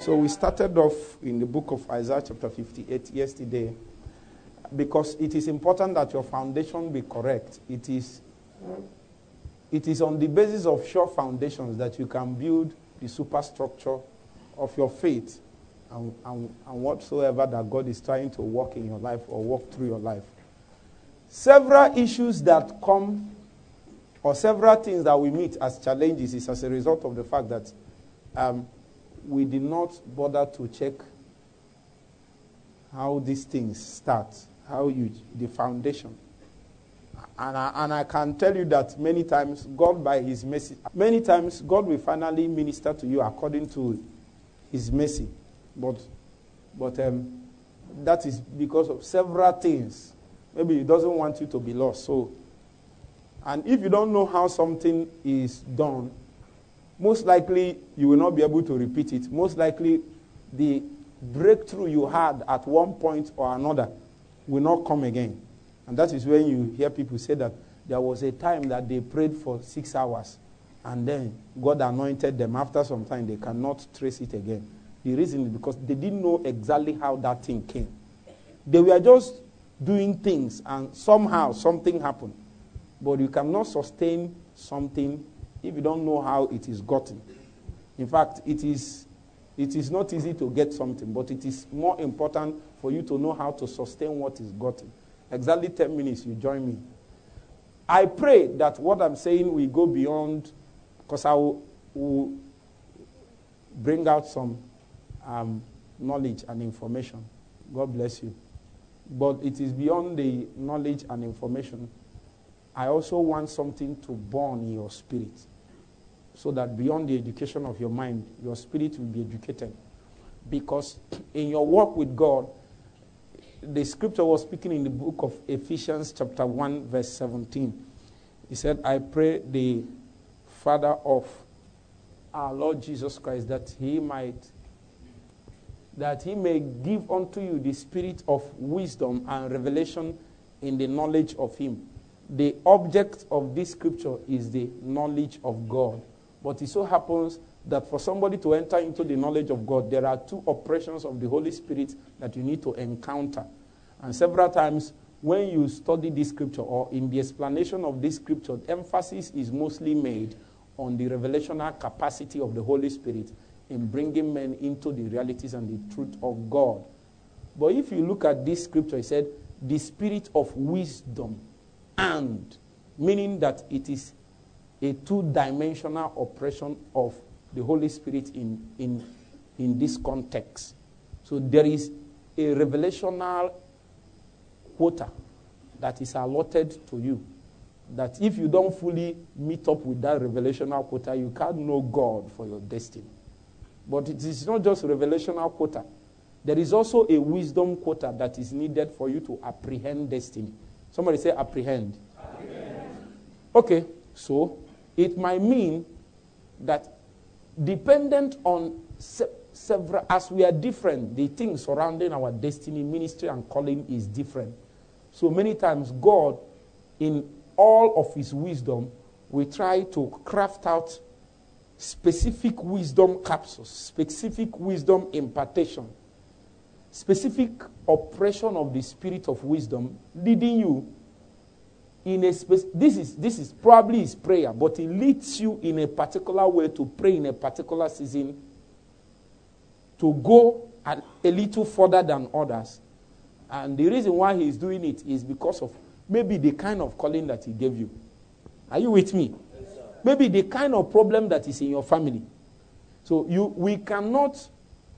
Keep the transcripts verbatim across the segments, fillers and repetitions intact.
So we started off in the book of Isaiah chapter fifty-eight yesterday because it is important that your foundation be correct. It is, it is on the basis of sure foundations that you can build the superstructure of your faith and, and, and whatsoever that God is trying to work in your life or work through your life. Several issues that come or several things that we meet as challenges is as a result of the fact that um, we did not bother to check how these things start, how you, the foundation. And I, and I can tell you that many times God by his mercy, many times God will finally minister to you according to his mercy. But, but um, that is because of several things. Maybe he doesn't want you to be lost. So, and if you don't know how something is done, most likely you will not be able to repeat it. Most likely the breakthrough you had at one point or another will not come again. And that is when you hear people say that there was a time that they prayed for six hours and then God anointed them. After some time, they cannot trace it again. The reason is because they didn't know exactly how that thing came. They were just doing things and somehow something happened. But you cannot sustain something if you don't know how it is gotten. In fact, it is, it is not easy to get something, but it is more important for you to know how to sustain what is gotten. Exactly ten minutes, you join me. I pray that what I'm saying will go beyond, because I will, will bring out some um, knowledge and information. God bless you. But it is beyond the knowledge and information. I also want something to burn in your spirit, so that beyond the education of your mind, your spirit will be educated. Because in your walk with God, the scripture was speaking in the book of Ephesians chapter one, verse seventeen. He said, I pray the Father of our Lord Jesus Christ that he might, that he may give unto you the spirit of wisdom and revelation in the knowledge of him. The object of this scripture is the knowledge of God. But it so happens that for somebody to enter into the knowledge of God, there are two operations of the Holy Spirit that you need to encounter. And several times when you study this scripture or in the explanation of this scripture, emphasis is mostly made on the revelational capacity of the Holy Spirit in bringing men into the realities and the truth of God. But if you look at this scripture, it said, the spirit of wisdom and, meaning that it is a two-dimensional operation of the Holy Spirit in, in, in this context. So there is a revelational quota that is allotted to you, that if you don't fully meet up with that revelational quota, you can't know God for your destiny. But it is not just revelational quota. There is also a wisdom quota that is needed for you to apprehend destiny. Somebody say apprehend. Apprehend. Okay, so it might mean that dependent on se- several, as we are different, the things surrounding our destiny, ministry, and calling is different. So many times God, in all of his wisdom, will try to craft out specific wisdom capsules, specific wisdom impartation, specific operation of the spirit of wisdom, leading you in a space. This is this is probably his prayer, but it leads you in a particular way to pray in a particular season, to go a, a little further than others. And the reason why he is doing it is because of maybe the kind of calling that he gave you. Are you with me? Yes, sir. Maybe the kind of problem that is in your family. So you we cannot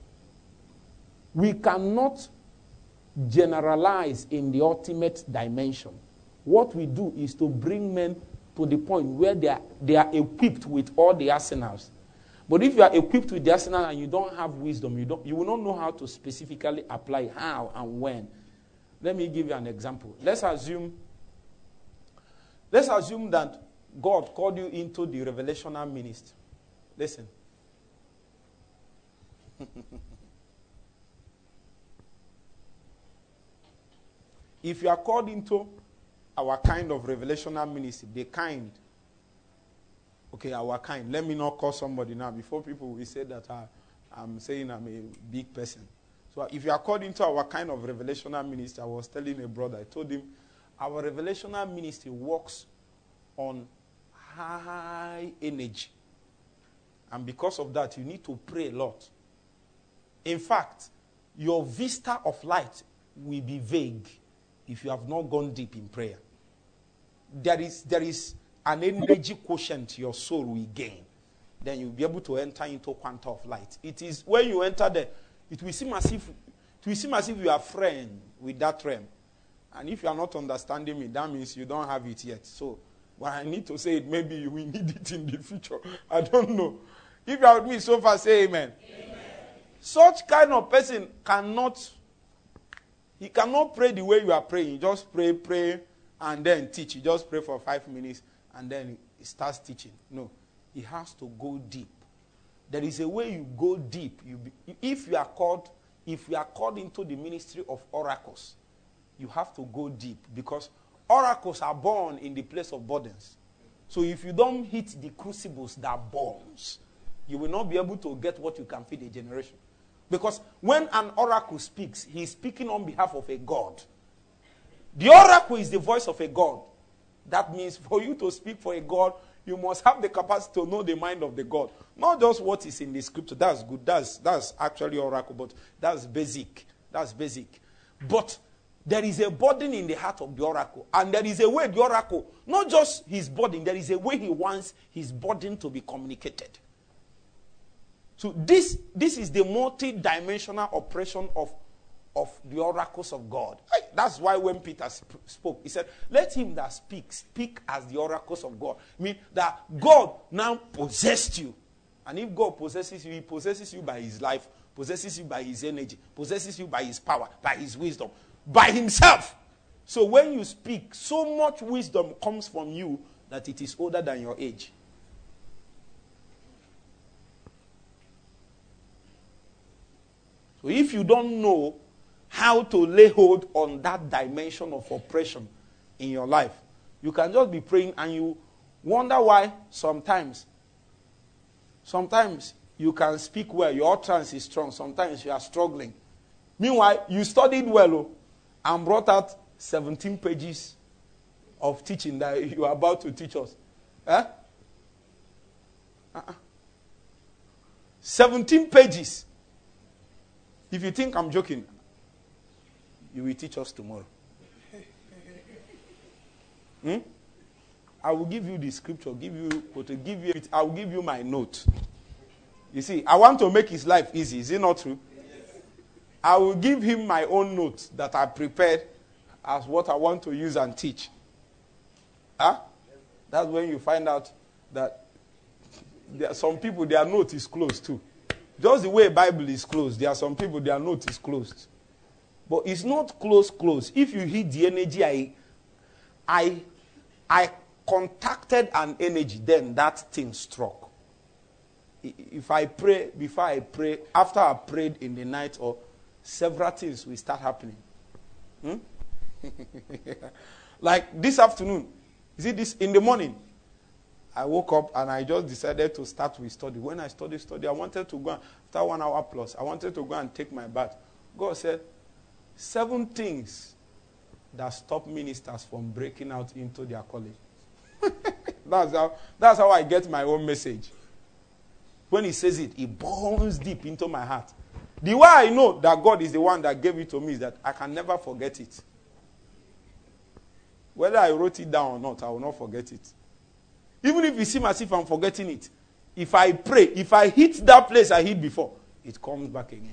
we cannot generalize in the ultimate dimension. What we do is to bring men to the point where they are, they are equipped with all the arsenals. But if you are equipped with the arsenal and you don't have wisdom, you don't you will not know how to specifically apply how and when. Let me give you an example. Let's assume, let's assume that God called you into the revelational ministry. Listen. If you are called into our kind of revelational ministry, the kind, okay, our kind, let me not call somebody now before people will say that uh, I'm saying I'm a big person. So if you are called into our kind of revelational ministry, I was telling a brother, I told him, our revelational ministry works on high energy. And because of that, you need to pray a lot. In fact, your vista of light will be vague if you have not gone deep in prayer. There is, there is an energy quotient your soul will gain. Then you'll be able to enter into quanta of light. It is when you enter there, it will seem as if it will seem as if you are friend with that realm. And if you are not understanding me, that means you don't have it yet. So when I need to say it, maybe you will need it in the future. I don't know. If you are with me so far, say amen. Amen. Such kind of person cannot, he cannot pray the way you are praying. You just pray, pray, and then teach. You just pray for five minutes, and then he starts teaching. No. He has to go deep. There is a way you go deep. You be, if you are called, if you are called into the ministry of oracles, you have to go deep because oracles are born in the place of burdens. So if you don't hit the crucibles that burns, you will not be able to get what you can feed a generation. Because when an oracle speaks, he is speaking on behalf of a God. The oracle is the voice of a God. That means for you to speak for a God, you must have the capacity to know the mind of the God. Not just what is in the scripture. That's good. That's, that's actually oracle, but that's basic. That's basic. But there is a burden in the heart of the oracle. And there is a way the oracle, not just his burden, there is a way he wants his burden to be communicated. So this, this is the multi-dimensional operation of, of the oracles of God. That's why when Peter sp- spoke, he said, let him that speaks, speak as the oracles of God. I mean that God now possessed you. And if God possesses you, he possesses you by his life, possesses you by his energy, possesses you by his power, by his wisdom, by himself. So when you speak, so much wisdom comes from you that it is older than your age. So if you don't know how to lay hold on that dimension of oppression in your life, you can just be praying and you wonder why sometimes, sometimes you can speak well, your utterance is strong, sometimes you are struggling. Meanwhile, you studied well oh, and brought out seventeen pages of teaching that you are about to teach us. Eh? Uh-uh. seventeen pages. If you think I'm joking, you will teach us tomorrow. Hmm? I will give you the scripture, give you, give you, I will give you my note. You see, I want to make his life easy. Is it not true? Yes. I will give him my own notes that I prepared as what I want to use and teach. Huh? That's when you find out that there are some people, their note is closed too. Just the way the Bible is closed, there are some people, their note is closed. But it's not close, close. If you hit the energy, I, I, I contacted an energy, then that thing struck. If I pray, before I pray, after I prayed in the night, or several things will start happening. Hmm? Like this afternoon, is it this in the morning? I woke up and I just decided to start with study. When I studied, study, I wanted to go, after one hour plus, I wanted to go and take my bath. God said, seven things that stop ministers from breaking out into their calling. that's, how, that's how I get my own message. When he says it, it burns deep into my heart. The way I know that God is the one that gave it to me is that I can never forget it. Whether I wrote it down or not, I will not forget it. Even if it seems as if I'm forgetting it, if I pray, if I hit that place I hit before, it comes back again.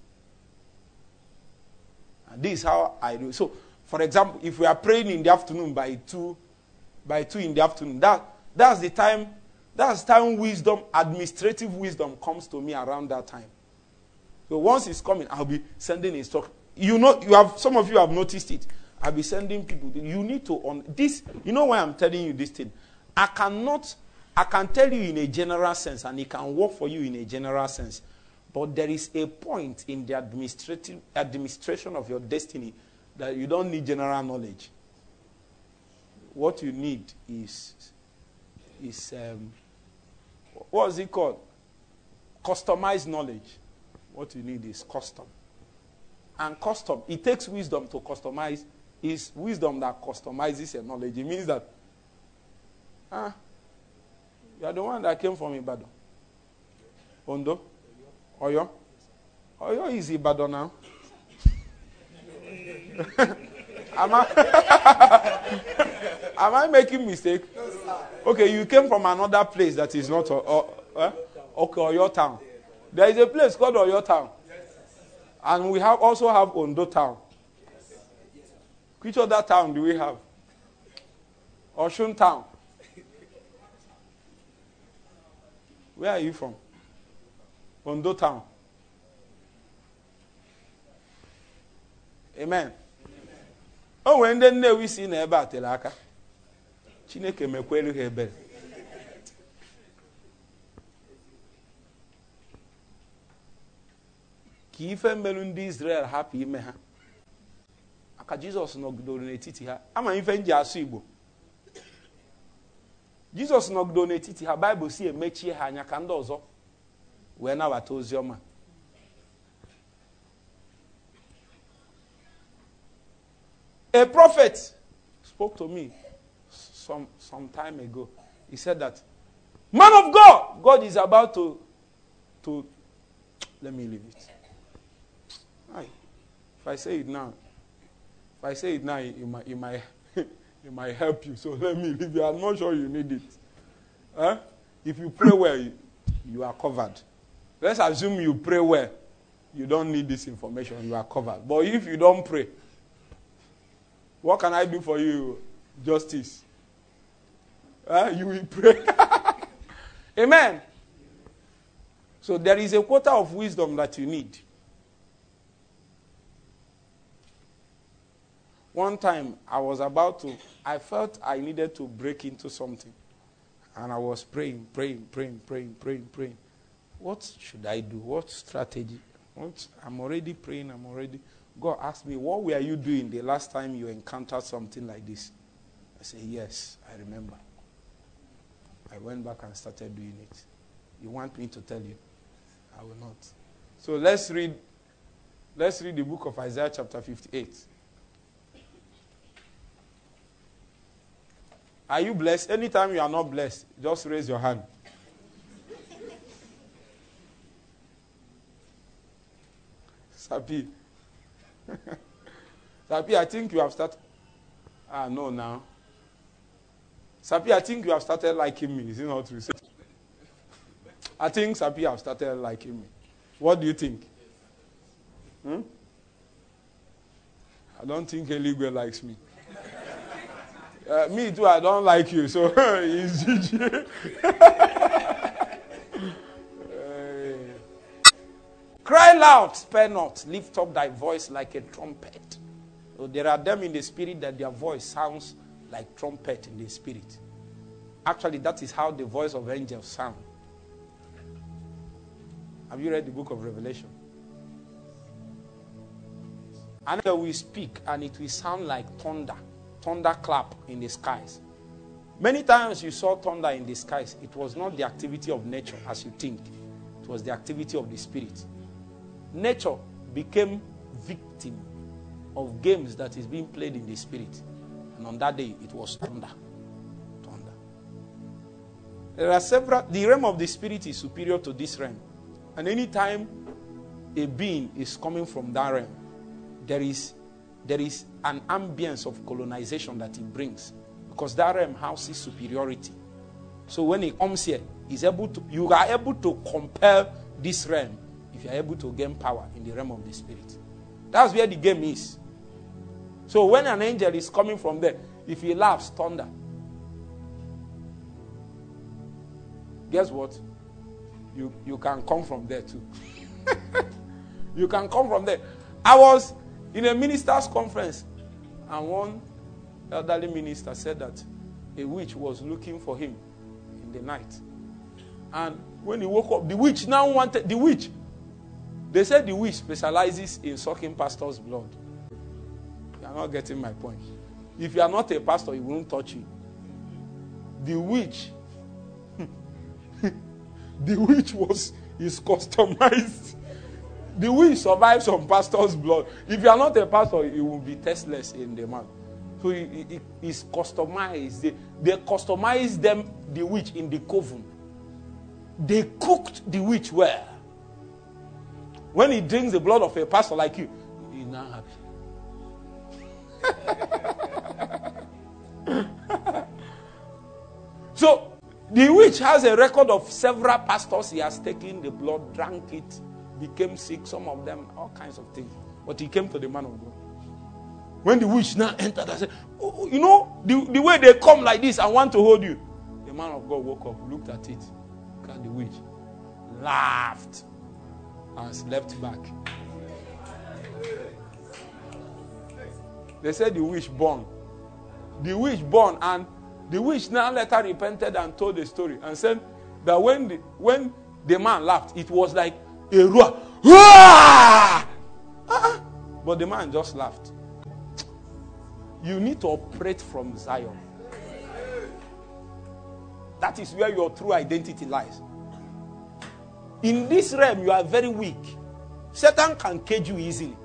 And this is how I do. So, for example, if we are praying in the afternoon by two, by two in the afternoon, that that's the time, that's the time wisdom, administrative wisdom comes to me around that time. So once it's coming, I'll be sending instruction. You know, you have some of you have noticed it. I'll be sending people. You need to on this. You know why I'm telling you this thing? I cannot, I can tell you in a general sense, and it can work for you in a general sense. But there is a point in the administrative administration of your destiny that you don't need general knowledge. What you need is, is um, what is it called? Customized knowledge. What you need is custom. And custom, it takes wisdom to customize. It's wisdom that customizes your knowledge. It means that, ah, you are the one that came from Ibadan. Ondo? Oyo? Oyo is Ibadan now. Am I, am I making mistake? Okay, you came from another place that is not, uh, uh, okay, Oyo town. There is a place called Oyo town. And we have also have Ondo town. Which other town do we have? Oshun town. Where are you from? Ondo town. Amen. Oh, when then we see neba telaka. Chineke mekwelu hebe. Ki ife melu ndị Israel happy ime ha. Aka Jesus nọgidoro n'etiti ha. Ama ife nji asụ Igbo. Jesus nọgidoro n'etiti ha. Bible si emechie ha anya ka ndị ọzọ wee nabata ozi ọma. A prophet spoke to me some some time ago. He said that, man of God, God is about to to let me leave it. Aye. If I say it now, if I say it now, it might, it might, it might help you. So let me leave you. I'm not sure you need it. Huh? If you pray well, you, you are covered. Let's assume you pray well. You don't need this information. You are covered. But if you don't pray, what can I do for you? Justice. Huh? You will pray. Amen. So there is a quota of wisdom that you need. One time, I was about to, I felt I needed to break into something. And I was praying, praying, praying, praying, praying, praying. What should I do? What strategy? What? I'm already praying, I'm already... God asked me, what were you doing the last time you encountered something like this? I said, yes, I remember. I went back and started doing it. You want me to tell you? I will not. So let's read, let's read the book of Isaiah chapter fifty-eight. Are you blessed? Anytime you are not blessed, just raise your hand. Sapi. Sapi, I think you have started. Ah, no, now. Sapi, I think you have started liking me. Is it not true? I think Sapi have started liking me. What do you think? Hmm? I don't think Eligwe likes me. Uh, me too, I don't like you, so it's G G. Cry loud, spare not, lift up thy voice like a trumpet. So there are them in the spirit that their voice sounds like trumpet in the spirit. Actually, that is how the voice of angels sound. Have you read the book of Revelation? And then we speak, and it will sound like thunder. Thunder clap in the skies. Many times you saw thunder in the skies. It was not the activity of nature as you think. It was the activity of the spirit. Nature became victim of games that is being played in the spirit. And on that day, it was thunder. Thunder. There are several... The realm of the spirit is superior to this realm. And anytime a being is coming from that realm, there is... There is an ambience of colonization that it brings. Because that realm houses superiority. So when he comes here, he's able to, you are able to compel this realm if you are able to gain power in the realm of the spirit. That's where the game is. So when an angel is coming from there, if he laughs, thunder. Guess what? You, you can come from there too. You can come from there. I was... in a minister's conference, and one elderly minister said that a witch was looking for him in the night. And when he woke up, the witch now wanted, the witch, they said the witch specializes in sucking pastors' blood. You are not getting my point. If you are not a pastor, he won't touch you. The witch, the witch was, is customized. The witch survives on pastor's blood. If you are not a pastor, you will be tasteless in the man. So it, it, it's customized. They, they customized them, the witch, in the coven. They cooked the witch well. When he drinks the blood of a pastor like you, he's not happy. So, the witch has a record of several pastors. He has taken the blood, drank it, became sick, some of them, all kinds of things. But he came to the man of God. When the witch now entered, I said, oh, you know, the, the way they come like this, I want to hold you. The man of God woke up, looked at it, looked at the witch, laughed, and slept back. They said the witch born. The witch born, and the witch now later repented and told the story and said that when the, when the man laughed, it was like a roar. Uh-uh. But the man just laughed. You need to operate from Zion. That is where your true identity lies. In this realm, you are very weak. Satan can cage you easily.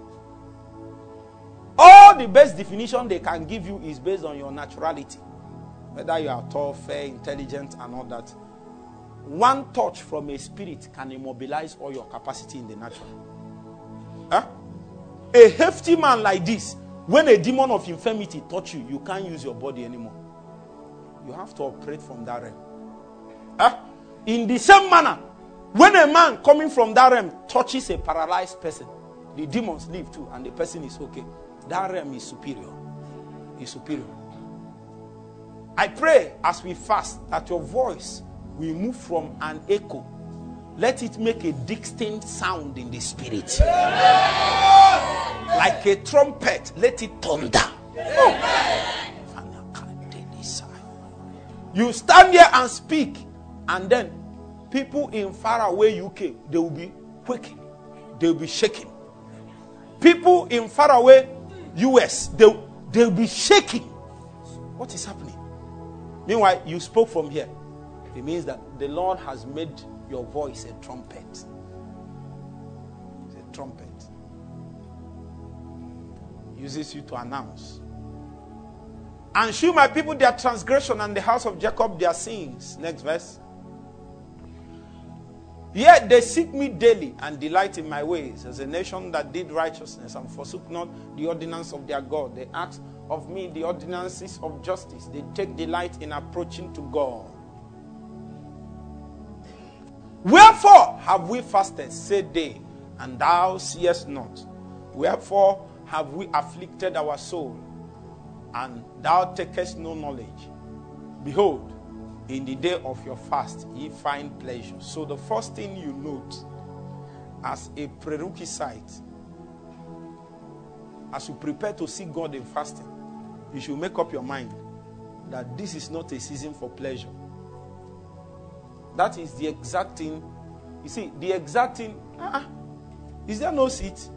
All the best definition they can give you is based on your naturality. Whether you are tall, fair, intelligent, and all that. One touch from a spirit can immobilize all your capacity in the natural. Huh? A hefty man like this, when a demon of infirmity touch you, you can't use your body anymore. You have to operate from that realm. Huh? In the same manner, when a man coming from that realm touches a paralyzed person, the demons leave too, and the person is okay. That realm is superior. Is superior. I pray as we fast that your voice will move from an echo. Let it make a distinct sound in the spirit. Like a trumpet, let it thunder. Oh. You stand here and speak, and then people in faraway U K, they will be quaking. They will be shaking. People in faraway U S, they they will be shaking. What is happening? Meanwhile, you spoke from here. It means that the Lord has made your voice a trumpet. It's a trumpet. Uses you to announce. And shew my people their transgression, and the house of Jacob their sins. Next verse. Yet they seek me daily and delight in my ways, as a nation that did righteousness and forsook not the ordinance of their God. They ask of me the ordinances of justice. They take delight in approaching to God. Wherefore have we fasted, said they, and thou seest not? Wherefore have we afflicted our soul, and thou takest no knowledge? Behold, in the day of your fast ye find pleasure. So the first thing you note as a prerequisite, as you prepare to seek God in fasting, you should make up your mind that this is not a season for pleasure. That is the exact thing. You see, the exact thing. Uh-uh. Is there no seat?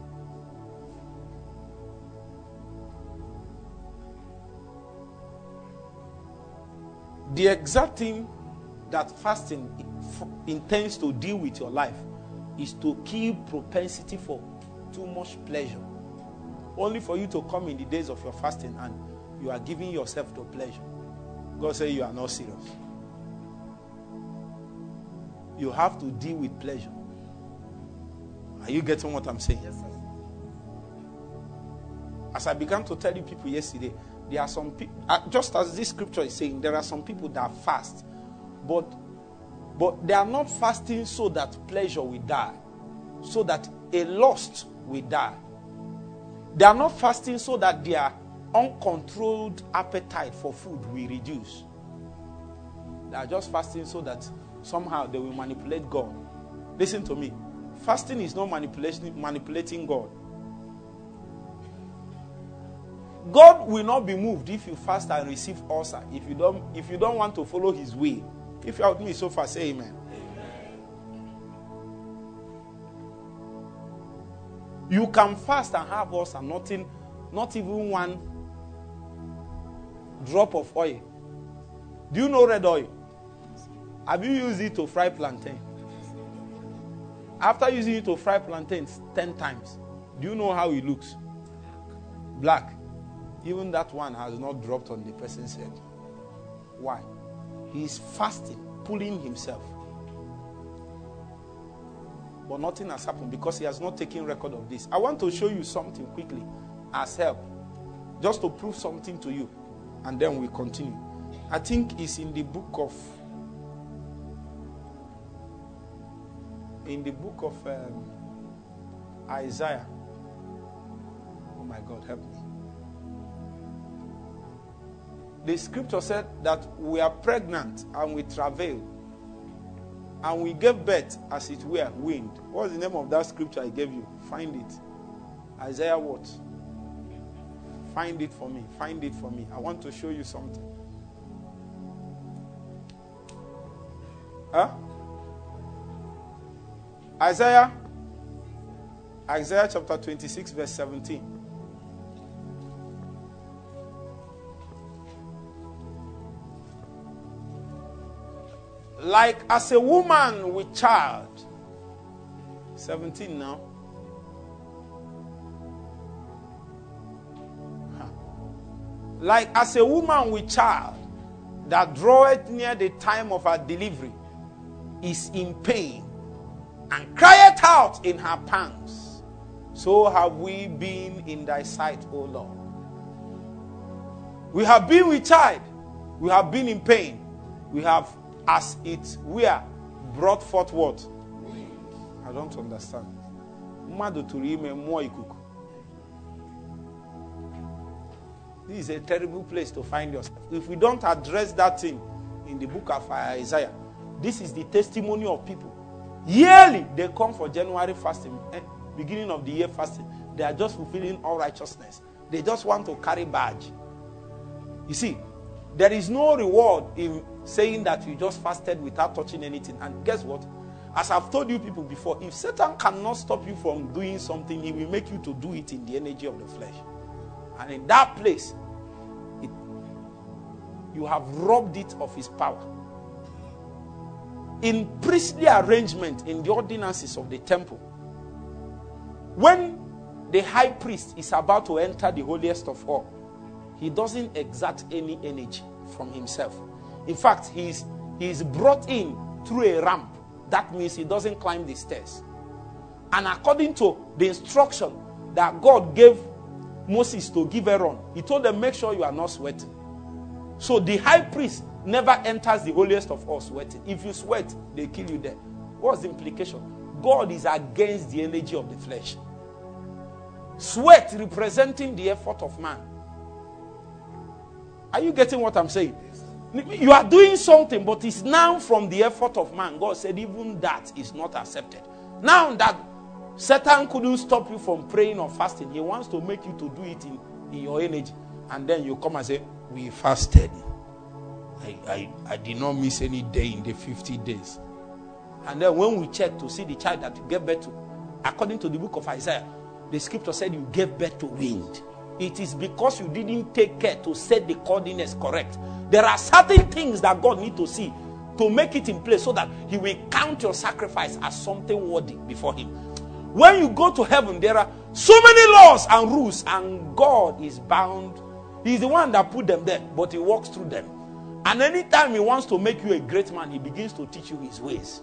The exact thing that fasting intends to deal with your life is to kill propensity for too much pleasure. Only for you to come in the days of your fasting and you are giving yourself to pleasure. God says you are not serious. You have to deal with pleasure. Are you getting what I'm saying? Yes, sir. As I began to tell you people yesterday, there are some people, just as this scripture is saying, there are some people that fast, but but they are not fasting so that pleasure will die, so that a lust will die. They are not fasting so that their uncontrolled appetite for food will reduce. They are just fasting so that somehow they will manipulate God. Listen to me. Fasting is not manipulation, manipulating God. God will not be moved if you fast and receive ulcer. If you don't, if you don't want to follow His will. If you are with me so far, say amen. Amen. You can fast and have ulcer, nothing, not even one drop of oil. Do you know red oil? Have you used it to fry plantain? After using it to fry plantains ten times, do you know how it looks? Black. Even that one has not dropped on the person's head. Why? He is fasting, pulling himself. But nothing has happened because he has not taken record of this. I want to show you something quickly as help. Just to prove something to you. And then we continue. I think it's in the book of in the book of um, Isaiah. Oh my God, help me. The scripture said that we are pregnant and we travail and we gave birth as it were wind. What's the name of that scripture I gave you? Find it. Isaiah what? Find it for me. Find it for me. I want to show you something. Huh? Isaiah, Isaiah chapter twenty-six, verse seventeen. Like as a woman with child. seventeen now. Huh. Like as a woman with child that draweth near the time of her delivery is in pain and crieth out in her pangs, so have we been in thy sight, O Lord. We have been with child. We have been in pain. We have, as it were, brought forth what? I don't understand. This is a terrible place to find yourself. If we don't address that thing in the book of Isaiah, this is the testimony of people. Yearly, they come for January fasting, eh, beginning of the year fasting. They are just fulfilling all righteousness. They just want to carry badge. You see, there is no reward in saying that you just fasted without touching anything. And guess what? As I've told you people before, if Satan cannot stop you from doing something, he will make you to do it in the energy of the flesh. And in that place, it, you have robbed it of his power. In priestly arrangement, in the ordinances of the temple, when the high priest is about to enter the holiest of all, he doesn't exert any energy from himself. In fact, he is, he is brought in through a ramp. That means he doesn't climb the stairs. And according to the instruction that God gave Moses to give Aaron, he told them, make sure you are not sweating. So the high priest never enters the holiest of all sweating. If you sweat, they kill you there. What's the implication? God is against the energy of the flesh. Sweat representing the effort of man. Are you getting what I'm saying? You are doing something, but it's now from the effort of man. God said even that is not accepted. Now that Satan couldn't stop you from praying or fasting, he wants to make you to do it in, in your energy. And then you come and say, we fasted. I, I, I did not miss any day in the fifty days. And then when we check to see the child that you gave birth to, according to the book of Isaiah, the scripture said you gave birth to wind. It is because you didn't take care to set the coordinates correct. There are certain things that God needs to see to make it in place so that he will count your sacrifice as something worthy before him. When you go to heaven, there are so many laws and rules, and God is bound. He's the one that put them there, but he walks through them. And anytime he wants to make you a great man, he begins to teach you his ways.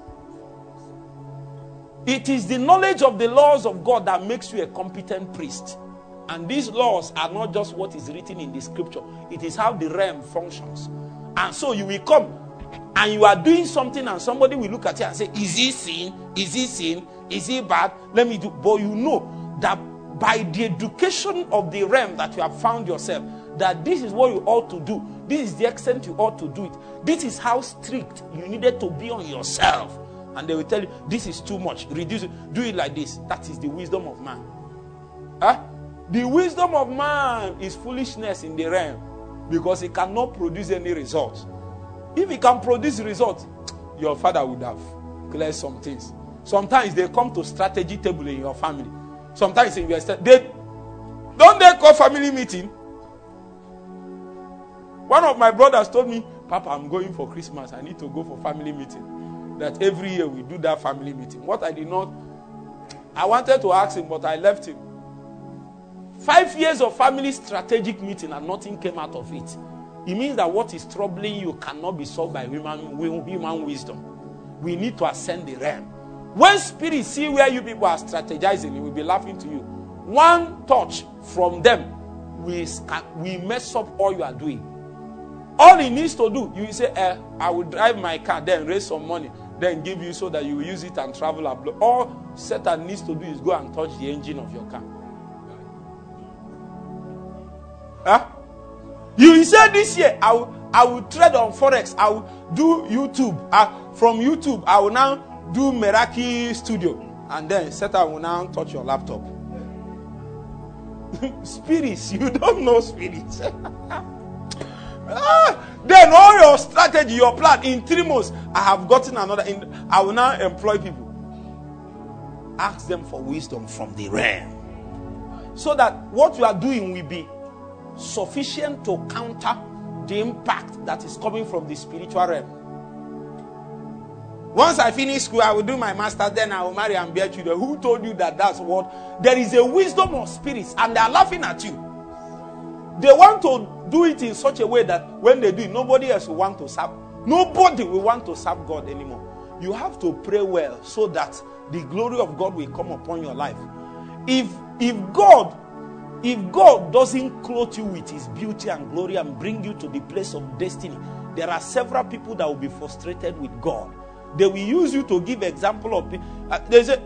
It is the knowledge of the laws of God that makes you a competent priest. And these laws are not just what is written in the scripture. It is how the realm functions. And so you will come and you are doing something and somebody will look at you and say, is he sin? Is he sin? Is he bad? Let me do. But you know that by the education of the realm that you have found yourself, that this is what you ought to do. This is the extent you ought to do it. This is how strict you needed to be on yourself. And they will tell you, this is too much. Reduce it. Do it like this. That is the wisdom of man. Huh? The wisdom of man is foolishness in the realm because he cannot produce any results. If he can produce results, your father would have cleared some things. Sometimes they come to strategy table in your family. Sometimes in your state, they don't they call family meeting? One of my brothers told me, Papa, I'm going for Christmas. I need to go for family meeting. That every year we do that family meeting. What I did not I wanted to ask him, but I left him. Five years of family strategic meeting and nothing came out of it. It means that what is troubling you cannot be solved by human, human wisdom. We need to ascend the realm. When spirits see where you people are strategizing, it will be laughing to you. One touch from them, we, we mess up all you are doing. All he needs to do, you say, eh, I will drive my car, then raise some money, then give you so that you will use it and travel abroad. All Satan needs to do is go and touch the engine of your car. Huh? You say this year, I will, I will trade on Forex. I will do YouTube. Uh, from YouTube, I will now do Meraki Studio. And then Satan will now touch your laptop. Spirits, you don't know spirits. ah, then all your strategy, your plan, in three months, I have gotten another. In, I will now employ people. Ask them for wisdom from the realm. So that what you are doing will be sufficient to counter the impact that is coming from the spiritual realm. Once I finish school, I will do my master's, then I will marry and bear children. Who told you that that's what? There is a wisdom of spirits, and they are laughing at you. They want to do it in such a way that when they do it, nobody else will want to serve. Nobody will want to serve God anymore. You have to pray well so that the glory of God will come upon your life. If if God If God doesn't clothe you with his beauty and glory and bring you to the place of destiny, there are several people that will be frustrated with God. They will use you to give example of people. Uh, they say,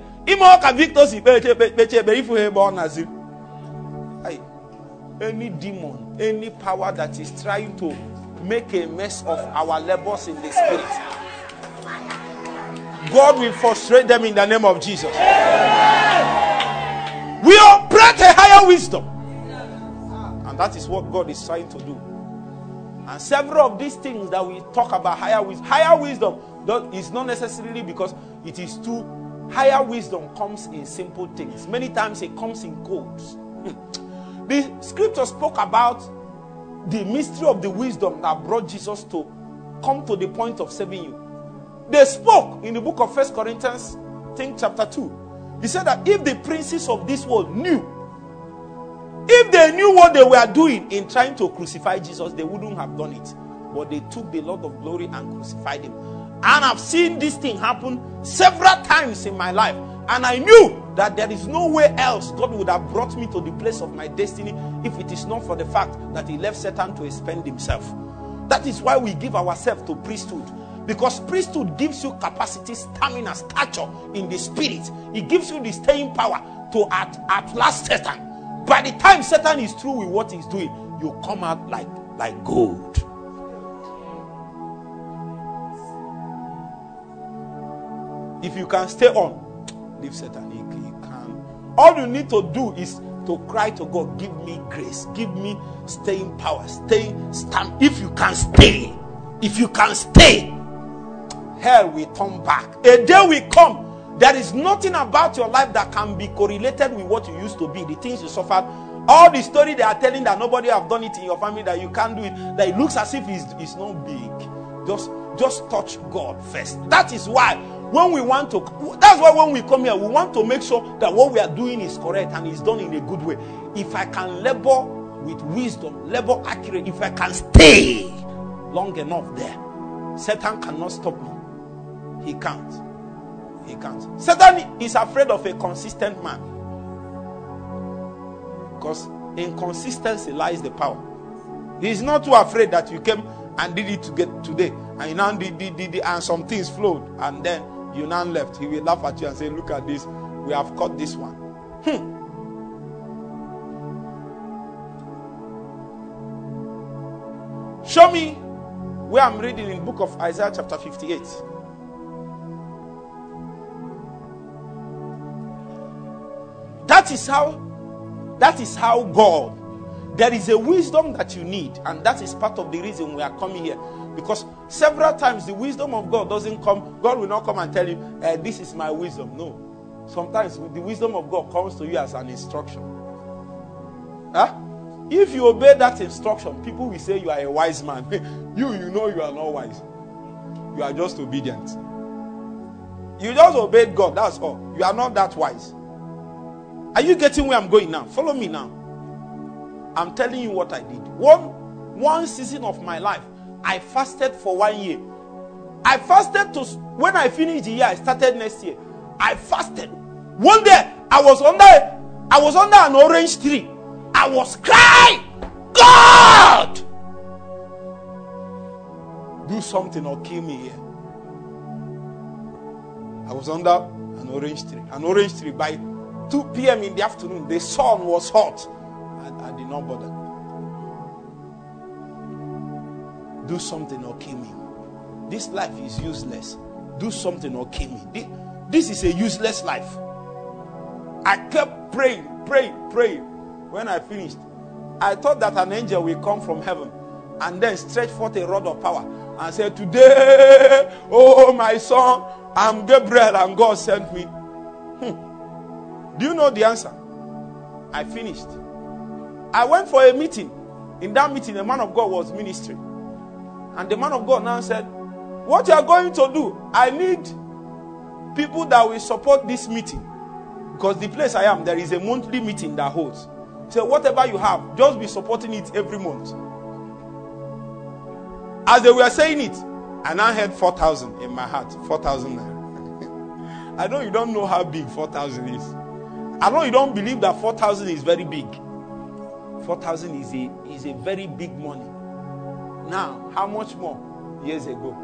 any demon, any power that is trying to make a mess of our labors in the spirit, God will frustrate them in the name of Jesus. We operate a higher wisdom. And that is what God is trying to do. And several of these things that we talk about, higher wisdom, higher wisdom is not necessarily because it is too. Higher wisdom comes in simple things. Many times it comes in codes. The scripture spoke about the mystery of the wisdom that brought Jesus to come to the point of saving you. They spoke in the book of First Corinthians, I think chapter two. He said that if the princes of this world knew, if they knew what they were doing in trying to crucify Jesus, they wouldn't have done it. But they took the Lord of glory and crucified him. And I've seen this thing happen several times in my life. And I knew that there is no way else God would have brought me to the place of my destiny if it is not for the fact that he left Satan to expend himself. That is why we give ourselves to priesthood. Because priesthood gives you capacity, stamina, stature in the spirit. It gives you the staying power to at, outlast Satan. By the time Satan is through with what he's doing, you come out like, like gold. If you can stay on, leave Satan. You can. All you need to do is to cry to God, give me grace, give me staying power, stay, stand. If you can stay, if you can stay, hell will turn back. A day will come. There is nothing about your life that can be correlated with what you used to be, the things you suffered. All the story they are telling that nobody have done it in your family, that you can't do it, that it looks as if it's, it's not big. Just, just touch God first. That is why when we want to, that's why when we come here, we want to make sure that what we are doing is correct and is done in a good way. If I can labor with wisdom, labor accurate, if I can stay long enough there, Satan cannot stop me. He can't. He can't. Satan is afraid of a consistent man. Because in consistency lies the power. He is not too afraid that you came and did it to get today. And you now did, did, did, did, and some things flowed. And then you now left. He will laugh at you and say, look at this. We have caught this one. Hmm. Show me where I'm reading in the book of Isaiah chapter fifty-eight. That is how, that is how God, there is a wisdom that you need, and that is part of the reason we are coming here. Because several times the wisdom of God doesn't come, God will not come and tell you, eh, this is my wisdom. No. Sometimes the wisdom of God comes to you as an instruction. Huh? If you obey that instruction, people will say you are a wise man. you, you know you are not wise. You are just obedient. You just obeyed God, that's all. You are not that wise. Are you getting where I'm going now? Follow me now. I'm telling you what I did. One, one season of my life, I fasted for one year. I fasted to, when I finished the year, I started next year. I fasted. One day, I was under, I was under an orange tree. I was crying, God, do something or kill me here. I was under an orange tree. An orange tree. By two p.m. in the afternoon, the sun was hot. I, I did not bother. Do something or kill me. This life is useless. Do something or kill me. This is a useless life. I kept praying, praying, praying. When I finished, I thought that an angel will come from heaven and then stretch forth a rod of power and say, today, oh my son, I'm Gabriel and God sent me. Hmm. Do you know the answer? I finished. I went for a meeting. In that meeting, the man of God was ministering. And the man of God now said, what you are going to do, I need people that will support this meeting. Because the place I am, there is a monthly meeting that holds. So whatever you have, just be supporting it every month. As they were saying it, I now had four thousand in my heart. four thousand naira. I know you don't know how big four thousand is. I know you don't believe that four thousand is very big. four thousand is a, is a very big money. Now, how much more years ago?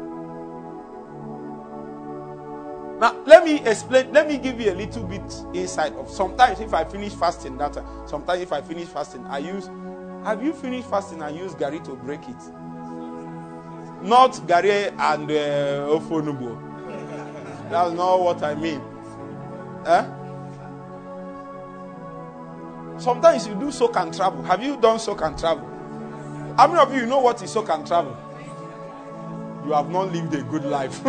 Now, let me explain, let me give you a little bit insight of sometimes if I finish fasting, that sometimes if I finish fasting, I use, have you finished fasting and use Gary to break it? Not Gary and uh, Ofonubo. That's not what I mean. Eh? Sometimes you do soak and travel. Have you done soak and travel? How many of you know what is soak and travel? You have not lived a good life.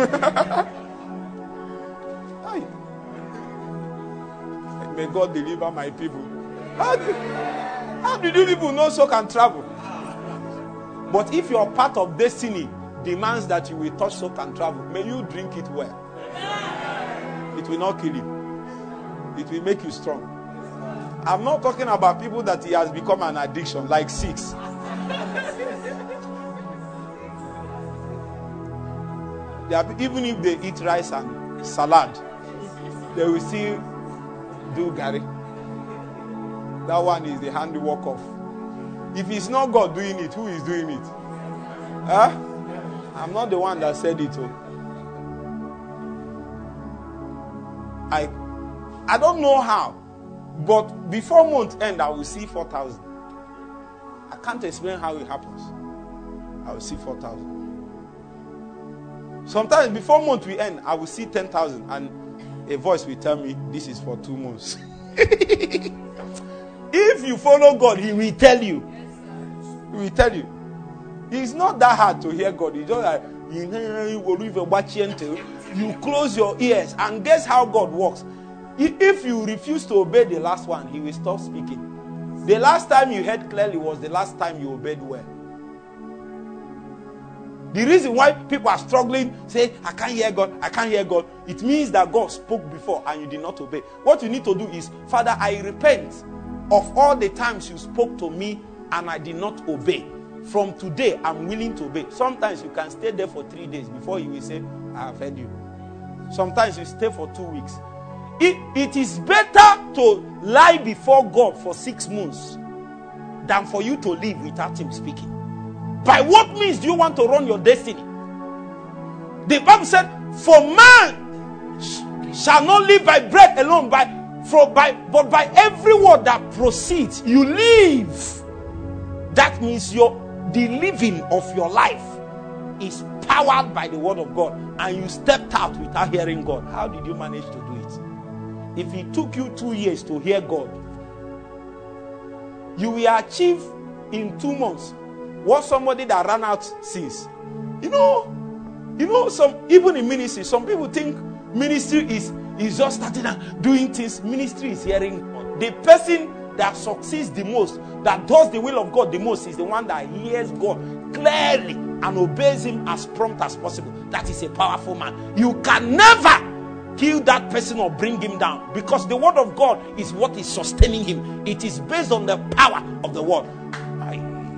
May God deliver my people. How do, how do you people know soak and travel? But if your path of destiny demands that you will touch soak and travel, may you drink it well. It will not kill you. It will make you strong. I'm not talking about people that it has become an addiction, like six. They are, even if they eat rice and salad, they will still do Gary. That one is the handiwork of. If it's not God doing it, who is doing it? Huh? I'm not the one that said it. Oh. I, I don't know how, but before month end, I will see four thousand. I can't explain how it happens. I will see four thousand. Sometimes before month we end, I will see ten thousand, and a voice will tell me, this is for two months. If you follow God, He will tell you. He will tell you. It's not that hard to hear God. It's just like, you close your ears, and guess how God works. If you refuse to obey the last one, He will stop speaking. The last time you heard clearly was the last time you obeyed well. The reason why people are struggling, say, I can't hear God, I can't hear God, it means that God spoke before and you did not obey. What you need to do is, Father, I repent of all the times you spoke to me and I did not obey. From today, I'm willing to obey. Sometimes you can stay there for three days before you will say, I have heard you. Sometimes you stay for two weeks. It, it is better to lie before God for six months than for you to live without Him speaking. By what means do you want to run your destiny? The Bible said, for man sh- shall not live by bread alone, by, for, by, but by every word that proceeds, you live. That means your, the living of your life is powered by the word of God, and you stepped out without hearing God. How did you manage to do it? If it took you two years to hear God, you will achieve in two months what somebody that ran out sees. You know, you know, some even in ministry, some people think ministry is, is just starting and doing things. Ministry is hearing God. The person that succeeds the most, that does the will of God the most, is the one that hears God clearly and obeys Him as prompt as possible. That is a powerful man. You can never kill that person or bring him down, because the word of God is what is sustaining him. It is based on the power of the word. I,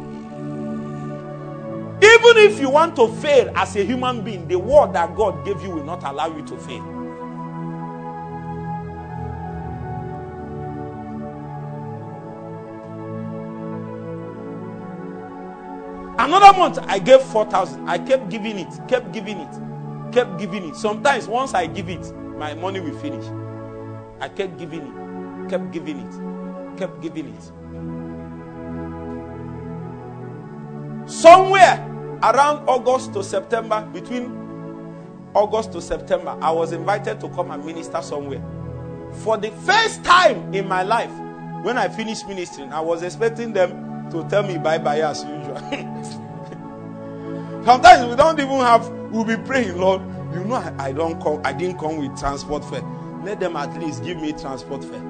even if you want to fail as a human being, the word that God gave you will not allow you to fail. Another month, I gave four thousand. I kept giving it, kept giving it, kept giving it. Sometimes, once I give it, my money will finish. I kept giving it, kept giving it, kept giving it. Somewhere around August to September, between August to September, I was invited to come and minister somewhere. For the first time in my life, when I finished ministering, I was expecting them to tell me bye-bye as usual. Sometimes we don't even have, we'll be praying, Lord, you know I, I don't come, I didn't come with transport fare. Let them at least give me transport fare.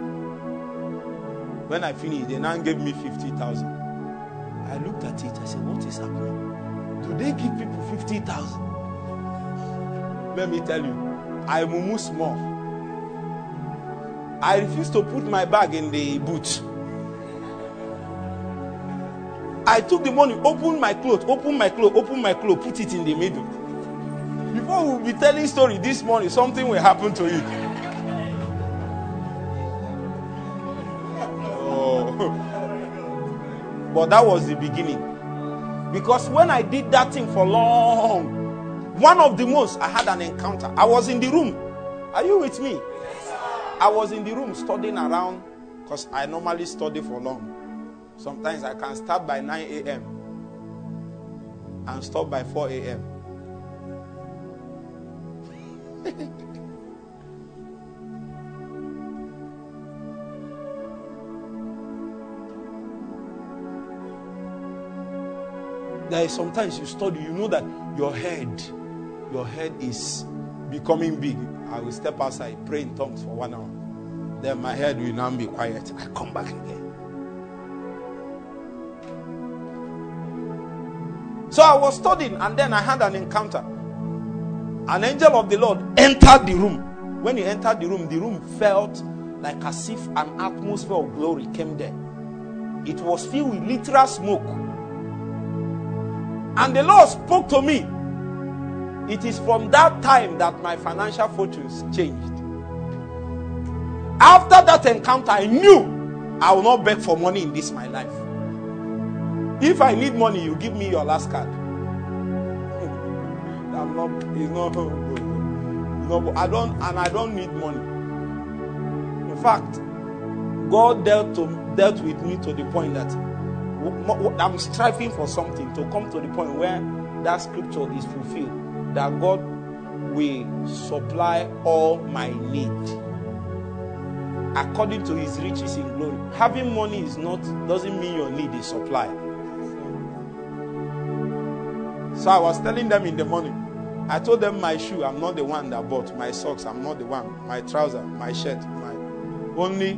When I finished, they now gave me fifty thousand. I looked at it, I said, what is happening? Do they give people fifty thousand? Let me tell you, I mumu small. I refuse to put my bag in the boot. I took the money, opened my clothes, opened my clothes, opened my clothes, put it in the middle. Before we'll be telling story this morning, something will happen to you. Oh. But that was the beginning. Because when I did that thing for long, one of the most, I had an encounter. I was in the room. Are you with me? I was in the room studying around, because I normally study for long. Sometimes I can start by nine a.m. and stop by four a.m. There is sometimes you study, you know that your head, your head is becoming big. I will step outside, pray in tongues for one hour. Then my head will now be quiet. I come back again. So I was studying, and then I had an encounter. An angel of the Lord entered the room. When he entered the room, the room felt like as if an atmosphere of glory came there. It was filled with literal smoke. And the Lord spoke to me. It is from that time that my financial fortunes changed. After that encounter, I knew I will not beg for money in this my life. If I need money, you give me your last card. I'm not, it's not, it's not, I don't, and I don't need money. In fact, God dealt to dealt with me to the point that I'm striving for something to come to the point where that scripture is fulfilled, that God will supply all my need according to His riches in glory. Having money is not doesn't mean your need is supplied. So I was telling them in the morning, I told them my shoe, I'm not the one that bought. My socks, I'm not the one. My trouser, my shirt, my only,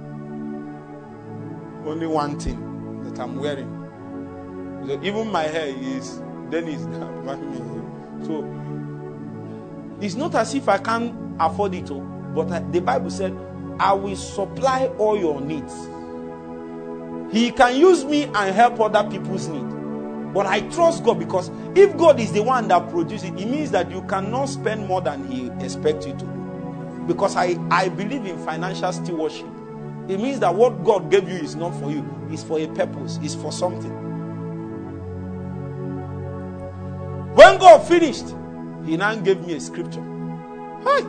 only one thing that I'm wearing. So even my hair is, then is so it's not as if I can't afford it all. But the Bible said, I will supply all your needs. He can use me and help other people's needs. But I trust God, because if God is the one that produces it, it means that you cannot spend more than He expects you to do. Because I, I believe in financial stewardship. It means that what God gave you is not for you. It's for a purpose. It's for something. When God finished, He now gave me a scripture. Hi.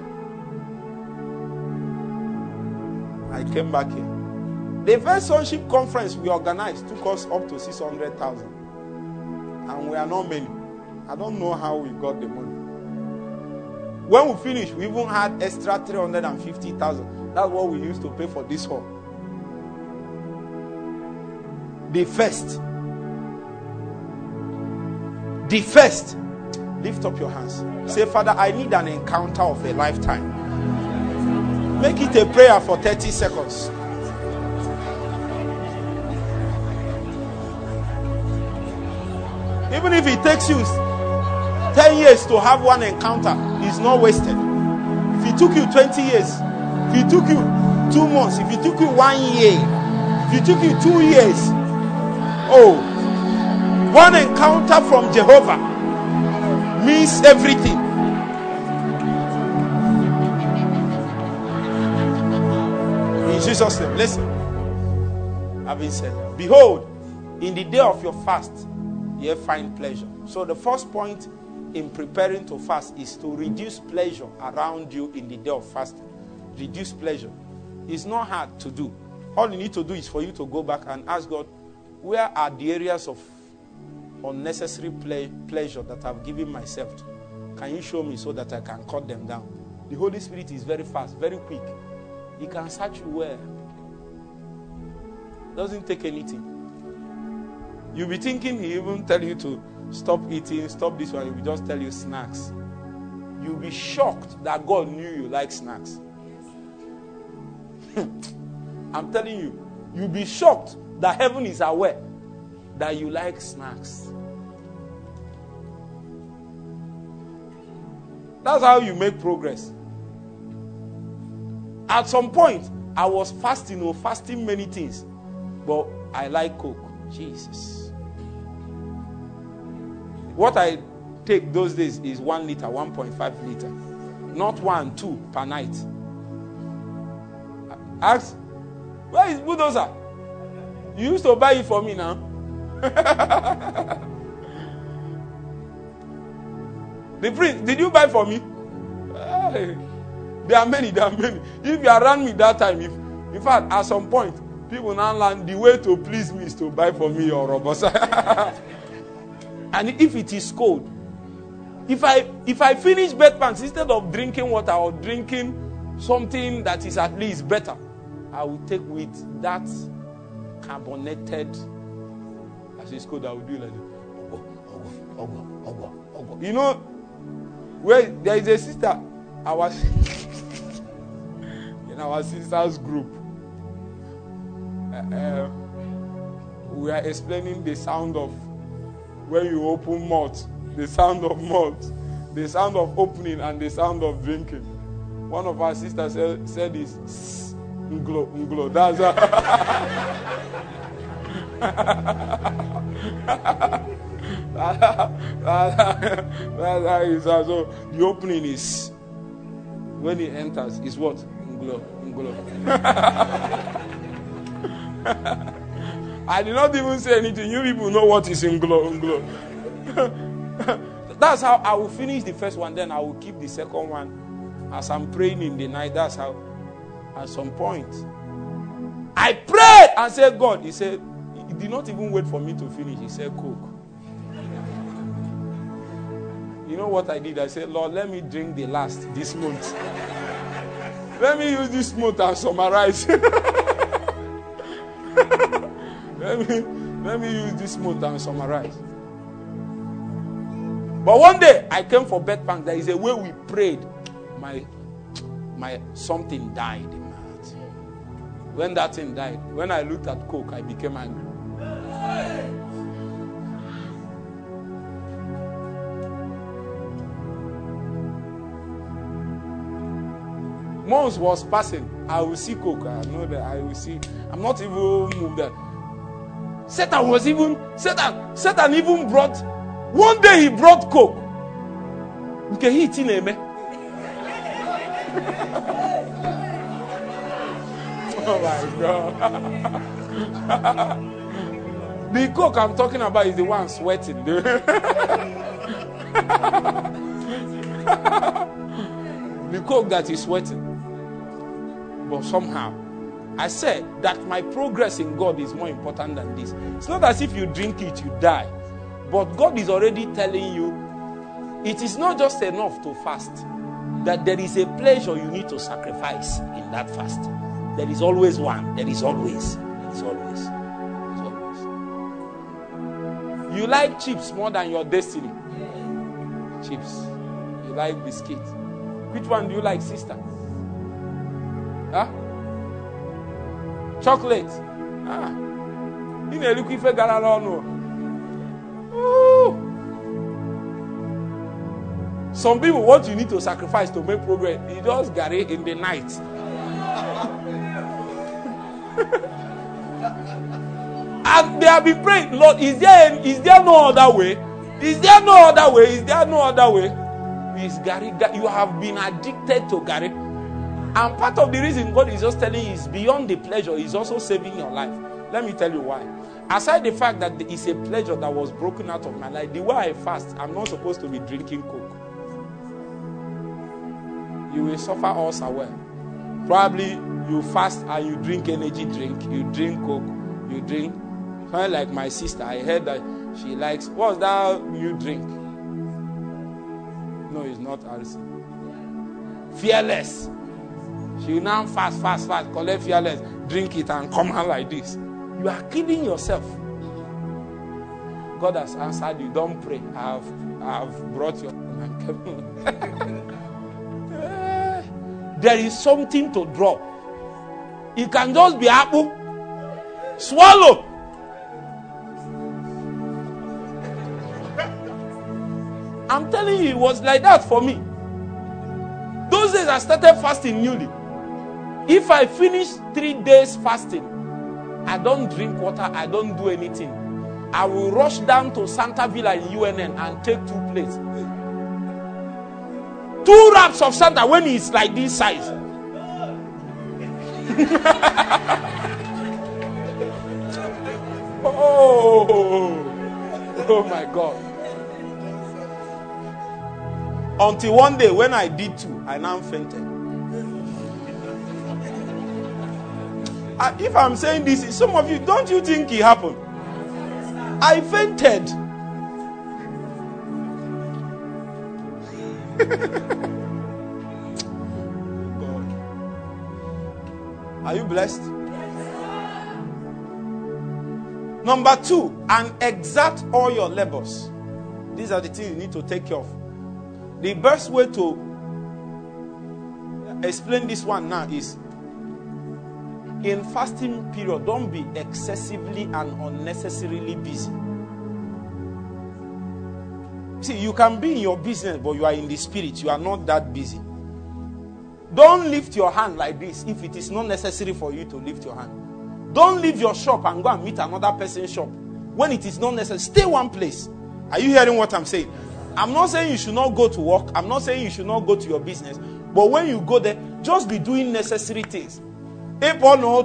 I came back here. The first sonship conference we organized took us up to six hundred thousand. And we are not many. I don't know how we got the money. When we finished, we even had extra three hundred fifty thousand. That's what we used to pay for this hall. The first. The first. Lift up your hands. Say, Father, I need an encounter of a lifetime. Make it a prayer for thirty seconds. Even if it takes you ten years to have one encounter, it's not wasted. it took you twenty years, if it took you two months, if it took you one year, if it took you two years, oh, one encounter from Jehovah means everything. In Jesus' name, listen. Having said that, behold, in the day of your fast, you find pleasure. So the first point in preparing to fast is to reduce pleasure around you in the day of fasting. Reduce pleasure. It's not hard to do. All you need to do is for you to go back and ask God, where are the areas of unnecessary play, pleasure that I've given myself to? Can you show me so that I can cut them down? The Holy Spirit is very fast, very quick. He can search you well. Doesn't take anything. You'll be thinking he even tell you to stop eating, stop this one. He will just tell you snacks. You'll be shocked that God knew you like snacks. I'm telling you, you'll be shocked that heaven is aware that you like snacks. That's how you make progress. At some point, I was fasting or fasting many things, but I like Coke. Jesus. What I take those days is one liter, one point five liter. Not one, two per night. Ask, where is Bulldozer? You used to buy it for me now. The prince, did you buy for me? Hey, there are many, there are many. If you around me that time, if in fact, at some point, people now learn the way to please me is to buy for me or Robosa. And if it is cold, if I if I finish bed pants, instead of drinking water or drinking something that is at least better, I will take with that carbonated, as it's called, I will do like that. You know, where there is a sister, I was in our sisters group. Uh, we are explaining the sound of when you open mouth, the sound of mouth, the sound of opening, and the sound of drinking. One of our sisters said, said this, nglo, nglo. That's a that's how it is. So the opening is when it enters is what? Nglo, nglo. I did not even say anything. You people know what is nglo, nglo. That's how I will finish the first one. Then I will keep the second one as I'm praying in the night. That's how. At some point, I prayed and said, God. He said, he did not even wait for me to finish. He said, Coke. You know what I did? I said, Lord, let me drink the last this month. Let me use this month and summarize. let me let me use this month and summarize. But one day I came for bed pants. There is a way we prayed. My my something died in my heart. When that thing died, when I looked at Coke, I became angry. Months was passing. I will see Coke. I know that I will see. I'm not even moved there. Satan was even Satan. Satan even brought. One day he brought Coke. Okay, he eating a man. Oh my God. The Coke I'm talking about is the one sweating. The Coke that is sweating. But somehow, I said that my progress in God is more important than this. It's not as if you drink it, you die. But God is already telling you, it is not just enough to fast. That there is a pleasure you need to sacrifice in that fast. There is always one. There is always. There is always. There is always. You like chips more than your destiny. Chips. You like biscuit. Which one do you like, sister? Huh? Chocolate. Ah. You know, look if I got along. Some people, what you need to sacrifice to make progress, you just garri in the night. And they have been praying, Lord, is there, is there no other way? Is there no other way? Is there no other way? Is garri, you have been addicted to garri. And part of the reason God is just telling you is beyond the pleasure, He's also saving your life. Let me tell you why. Aside the fact that it's a pleasure that was broken out of my life, the way I fast, I'm not supposed to be drinking Coke. You will suffer ulcer well. Probably you fast and you drink energy drink, you drink Coke, you drink. Kind of like my sister, I heard that she likes, what's that you drink? No, it's not R C. Fearless. She will now fast, fast, fast, collect Fearless, drink it and come out like this. You are killing yourself. God has answered you. Don't pray. I have, I have brought your... There is something to drop. It can just be apple. Swallow. I'm telling you, it was like that for me. Those days I started fasting newly. If I finish three days fasting, I don't drink water, I don't do anything. I will rush down to Santa Villa in U N N and take two plates. Two wraps of Santa when it's like this size. oh, oh my God. Until one day when I did two, I now fainted. Uh, if I'm saying this, some of you, don't you think it happened? I fainted. God. Are you blessed? Number two, and exert all your labors. These are the things you need to take care of. The best way to explain this one now is, in fasting period, don't be excessively and unnecessarily busy. See, you can be in your business, but you are in the spirit. You are not that busy. Don't lift your hand like this if it is not necessary for you to lift your hand. Don't leave your shop and go and meet another person's shop when it is not necessary. Stay one place. Are you hearing what I'm saying? I'm not saying you should not go to work. I'm not saying you should not go to your business. But when you go there, just be doing necessary things. That's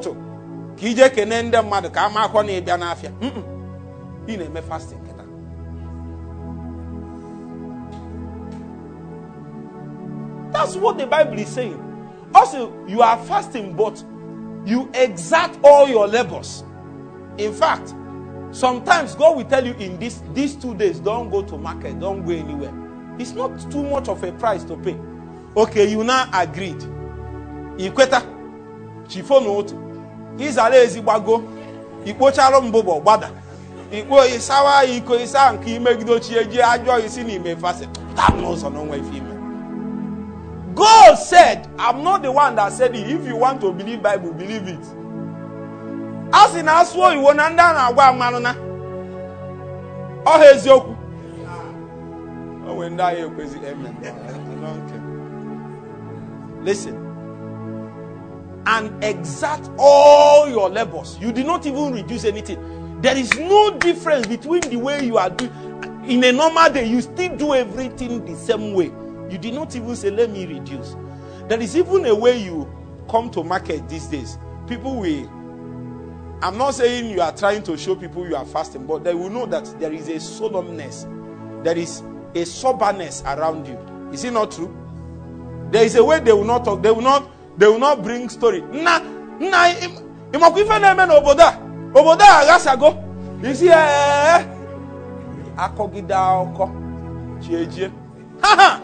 what the Bible is saying. Also, you are fasting, but you exert all your labors. In fact, sometimes God will tell you in this, these two days, don't go to market, don't go anywhere. It's not too much of a price to pay. Okay, you now agreed. Ikweta, chifono otu. Izale ezigbago. Ikpocharo mbobo gbada. Ikpo isawa iko isa nke imegido chi eji ajo isi ni me fast. That knows on way if God said, I'm not the one that said it. If you want to believe Bible, believe it. As in aswo iwo na nda na agwa amanu na. O hezioku. Oh, when that you crazy amen. I don't care. Listen. And exert all your labors. You did not even reduce anything. There is no difference between the way you are doing. In a normal day, you still do everything the same way. You did not even say, let me reduce. There is even a way you come to market these days. People will, I'm not saying you are trying to show people you are fasting, but they will know that there is a solemnness. There is a soberness around you. Is it not true? There is a way they will not talk. They will not, they will not bring story. Nah, nah, imakuife neme no oboda. Oboda agasago. You see, eh, akogida oko. Chieje. Ha ha.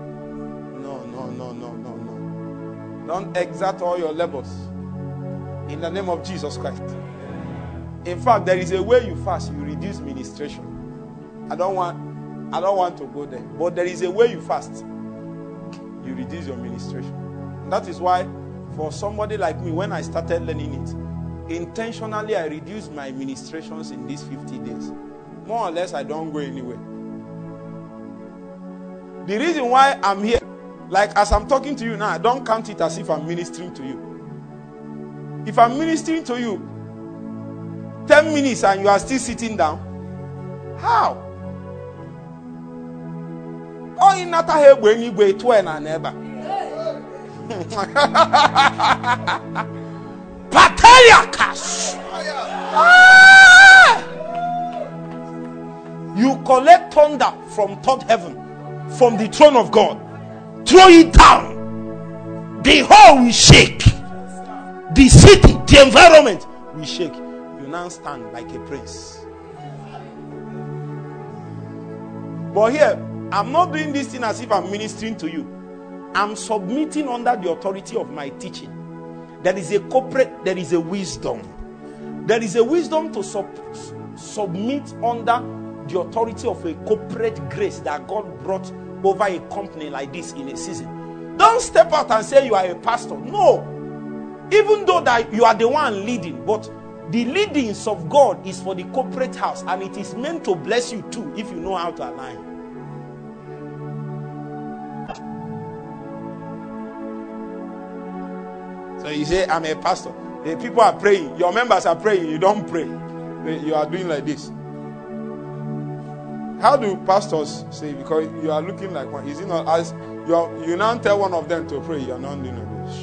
Don't exert all your labors in the name of Jesus Christ. In fact, there is a way you fast, you reduce ministration. I don't want, I don't want to go there, but there is a way you fast, you reduce your ministration. And that is why, for somebody like me, when I started learning it, intentionally I reduced my ministrations in these fifty days. More or less, I don't go anywhere. The reason why I'm here, like as I'm talking to you now, I don't count it as if I'm ministering to you. If I'm ministering to you ten minutes and you are still sitting down, how? Oh, in that way, when you go to an neighbor. Pataliakas. You collect thunder from third heaven, from the throne of God. Throw it down. The whole will shake. The city, the environment will shake. You now stand like a prince. But here, I'm not doing this thing as if I'm ministering to you. I'm submitting under the authority of my teaching. There is a corporate, there is a wisdom. There is a wisdom to sub, submit under the authority of a corporate grace that God brought over a company like this in a season. Don't step out and say you are a pastor. No. Even though that you are the one leading, but the leadings of God is for the corporate house, and it is meant to bless you too if you know how to align. So you say, I'm a pastor. The people are praying. Your members are praying. You don't pray. You are doing like this. How do pastors say? Because you are looking like one. Is it not as you are, you now tell one of them to pray? You are not doing this.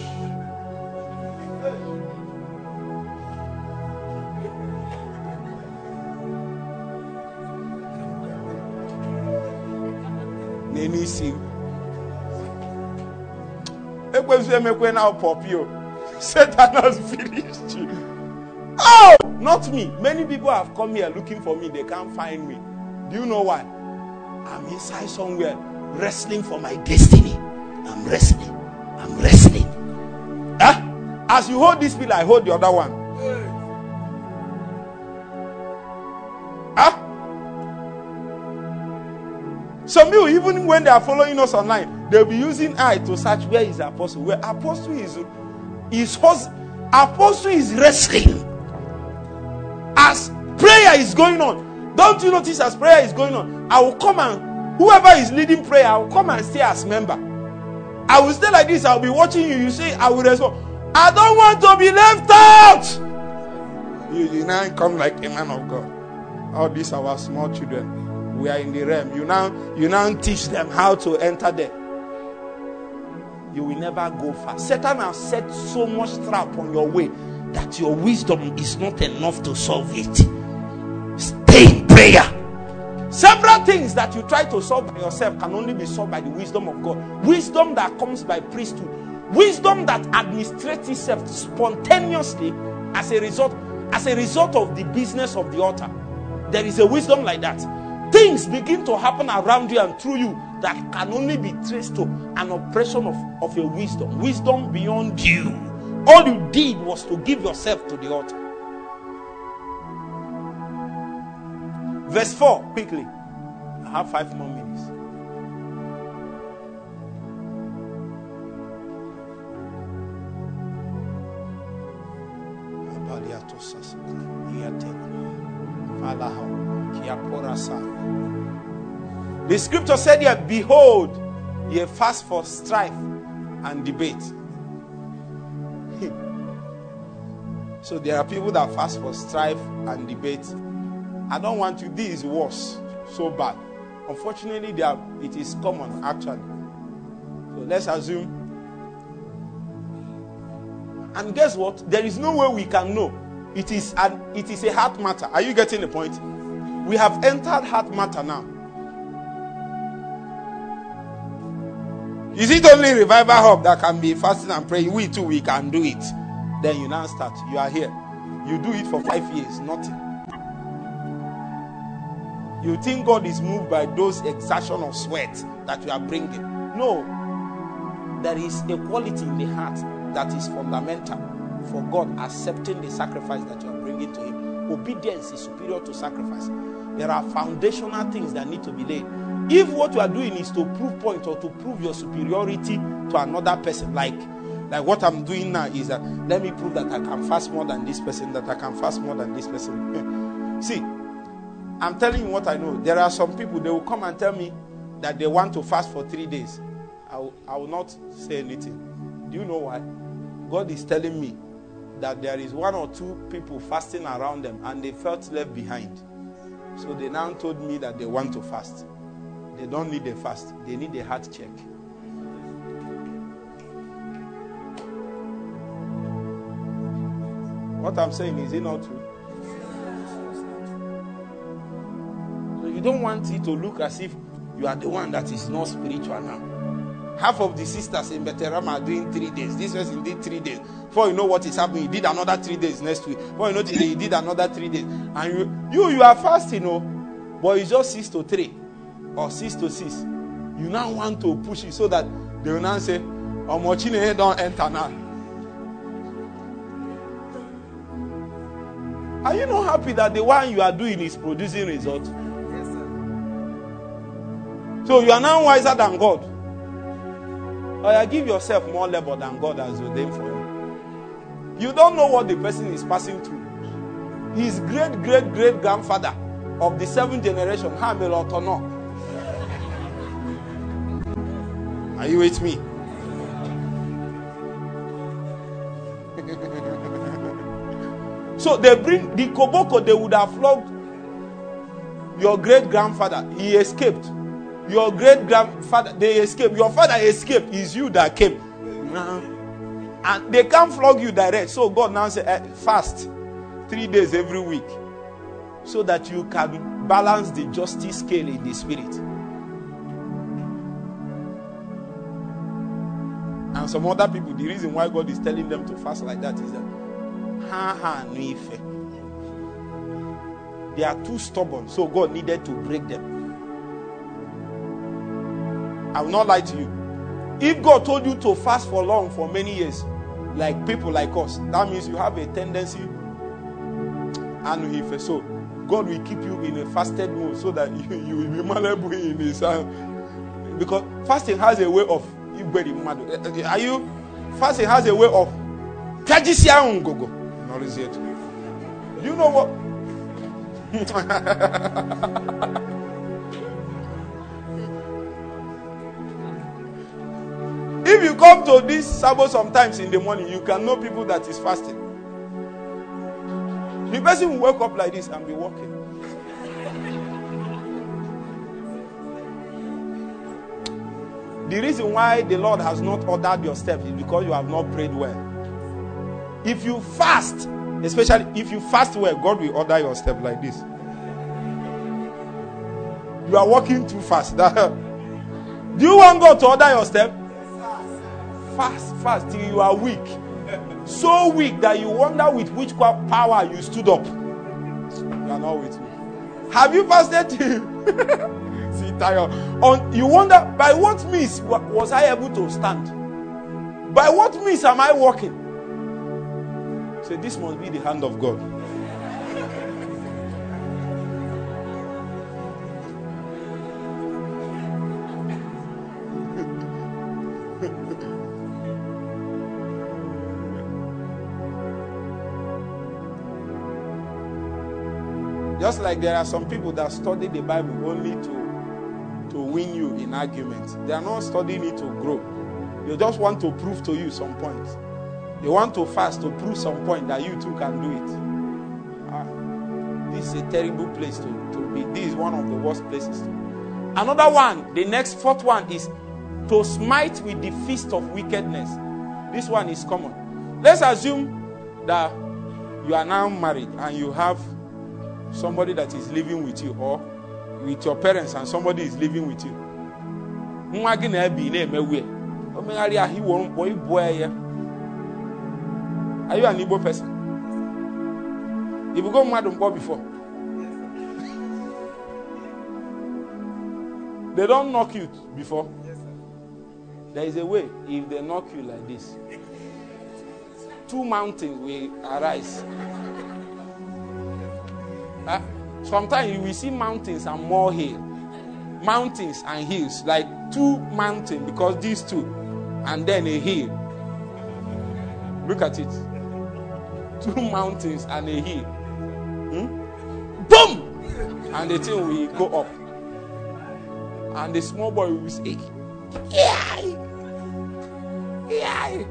Neni see. Satan has finished you. Oh, not me. Many people have come here looking for me. They can't find me. Do you know why? I'm inside somewhere wrestling for my destiny. I'm wrestling. I'm wrestling. Huh? As you hold this pillar, I hold the other one. Huh? Some people, even when they are following us online, they'll be using eye to search where is the apostle. Where apostle is, is host, apostle is wrestling. As prayer is going on. Don't you notice as prayer is going on, I will come and whoever is leading prayer, I will come and stay as member. I will stay like this. I will be watching you. You say, I will respond. I don't want to be left out. You, you now come like a man of God. All these are our small children. We are in the realm. You now, you now teach them how to enter there. You will never go far. Satan has set so much trap on your way that your wisdom is not enough to solve it. Stay in prayer. Several things that you try to solve by yourself can only be solved by the wisdom of God. Wisdom that comes by priesthood. Wisdom that administrates itself spontaneously as a result, as a result of the business of the altar. There is a wisdom like that. Things begin to happen around you and through you that can only be traced to an oppression of, of a wisdom. Wisdom beyond you. All you did was to give yourself to the altar. Verse four, quickly. I have five more minutes. The scripture said here, behold, ye fast for strife and debate. So there are people that fast for strife and debate. I don't want you. This is worse. So bad. Unfortunately, they are, it is common actually. So let's assume. And guess what? There is no way we can know. It is an, it is a heart matter. Are you getting the point? We have entered heart matter now. Is it only Revival Hub that can be fasting and praying? We too, we can do it. Then you now start. You are here. You do it for five years. Nothing. You think God is moved by those exertion of sweat that you are bringing. No. There is a quality in the heart that is fundamental for God accepting the sacrifice that you are bringing to Him. Obedience is superior to sacrifice. There are foundational things that need to be laid. If what you are doing is to prove point or to prove your superiority to another person, like, like what I'm doing now is that let me prove that I can fast more than this person, that I can fast more than this person. See, I'm telling you what I know. There are some people, they will come and tell me, that they want to fast for three days, I will, I will not say anything. Do you know why? God is telling me that there is one or two people fasting around them and they felt left behind. So they now told me that they want to fast. They don't need a fast. They need a heart check. What I'm saying, is it not true? So you don't want it to look as if you are the one that is not spiritual now. Half of the sisters in Bethlehem are doing three days. This person did three days. Before you know what is happening, he did another three days next week. Before you know today, he did another three days. And you, you, you are fasting, you know, but it's just six to three or six to six. You now want to push it so that they will now say, "Oh, Mochine don't enter now." Are you not happy that the one you are doing is producing results? Yes, sir. So you are now wiser than God. Or you give yourself more labor than God has ordained for you. You don't know what the person is passing through. His great great great grandfather of the seventh generation, Hamel Otono. Are you with me? So they bring the koboko, they would have flogged your great grandfather. He escaped. Your great grandfather, they escaped. Your father escaped. It's you that came. And they can't flog you direct. So God now said, eh, fast three days every week, so that you can balance the justice scale in the spirit. And some other people, the reason why God is telling them to fast like that is that ha ha no ife. They are too stubborn, so God needed to break them. I will not lie to you. If God told you to fast for long, for many years, like people like us, that means you have a tendency, and if so, God will keep you in a fasted mode so that you, you will be malleable in His hand. Because fasting has a way of, are you? Fasting has a way of, you know what? If you come to this Sabbath sometimes in the morning, you can know people that is fasting. The person will wake up like this and be walking. The reason why the Lord has not ordered your steps is because you have not prayed well. If you fast, especially if you fast well, God will order your step like this. You are walking too fast. Do you want God to order your step? Fast, fast till you are weak. So weak that you wonder with which power you stood up. You are not with me. Have you fasted till see tired? On you wonder by what means was I able to stand? By what means am I walking? Say, this must be the hand of God. Just like there are some people that study the Bible only to, to win you in arguments. They are not studying it to grow. They just want to prove to you some points. They want to fast to prove some point that you too can do it. Ah, this is a terrible place to, to be. This is one of the worst places to be. Another one, the next fourth one is to smite with the fist of wickedness. This one is common. Let's assume that you are now married and you have somebody that is living with you, or with your parents and somebody is living with you. Are you an Igbo person? If you go mad before, they don't knock you before. There is a way. If they knock you like this, two mountains will arise. Uh, sometimes you will see mountains and more hill. Mountains and hills, like two mountains, because these two, and then a hill. Look at it. Two mountains and a hill. Hmm? Boom! And the thing will go up. And the small boy will say, yeah, yeah.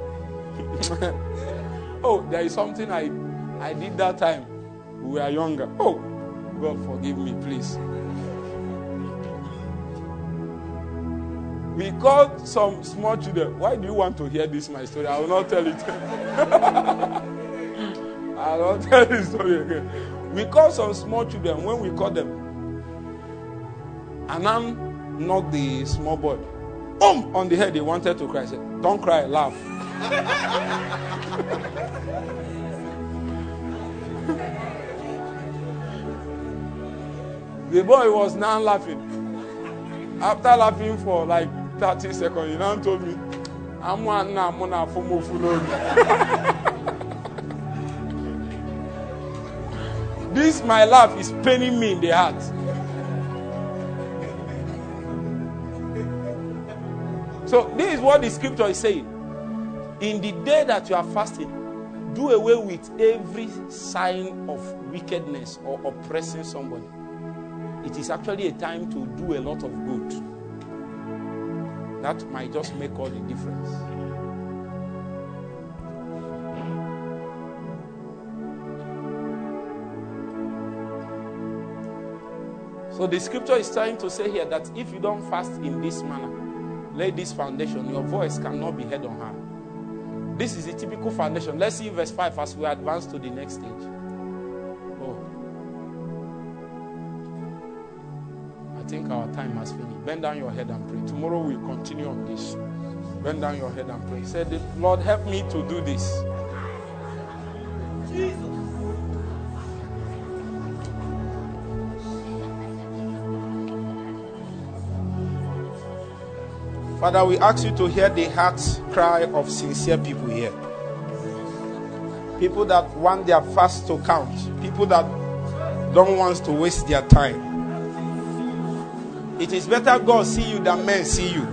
Oh, there is something I, I did that time. We were younger. Oh, God forgive me, please. We called some small children. Why do you want to hear this, my story? I will not tell it. I will not tell this story again. We called some small children. When we called them, Anam knocked the small boy um, on the head. They wanted to cry. I said, don't cry, laugh. The boy was now laughing. After laughing for like thirty seconds, he now told me, I'm one now, I'm one for more food. This, my laugh, is paining me in the heart. So, this is what the scripture is saying. In the day that you are fasting, do away with every sign of wickedness or oppressing somebody. It is actually a time to do a lot of good. That might just make all the difference. So the scripture is trying to say here that if you don't fast in this manner, lay this foundation, your voice cannot be heard on high. This is the typical foundation. Let's see verse five as we advance to the next stage. Oh. I think our time has finished. Bend down your head and pray. Tomorrow we'll continue on this. Bend down your head and pray. Say, Lord, help me to do this. Jesus. Father, we ask you to hear the heart cry of sincere people here. People that want their fast to count. People that don't want to waste their time. It is better God see you than men see you.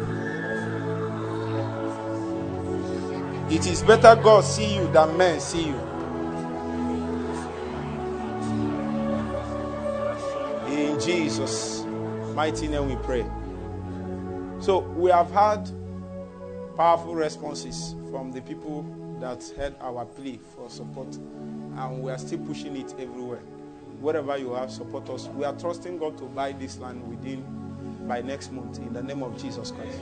It is better God see you than men see you. In Jesus' mighty name we pray. So we have had powerful responses from the people that heard our plea for support, and we are still pushing it everywhere. Wherever you have, support us. We are trusting God to buy this land within by next month in the name of Jesus Christ.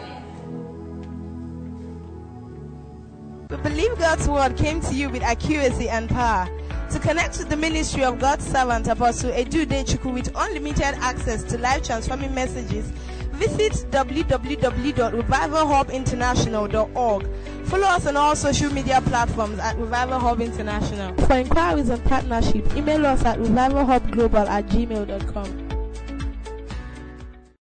We believe God's word came to you with accuracy and power. To connect with the ministry of God's servant Apostle Edu Dechukwu with unlimited access to life transforming messages, visit w w w dot revival hub international dot org. Follow us on all social media platforms at Revival Hub International. For inquiries and partnership, email us at revival hub global at gmail dot com.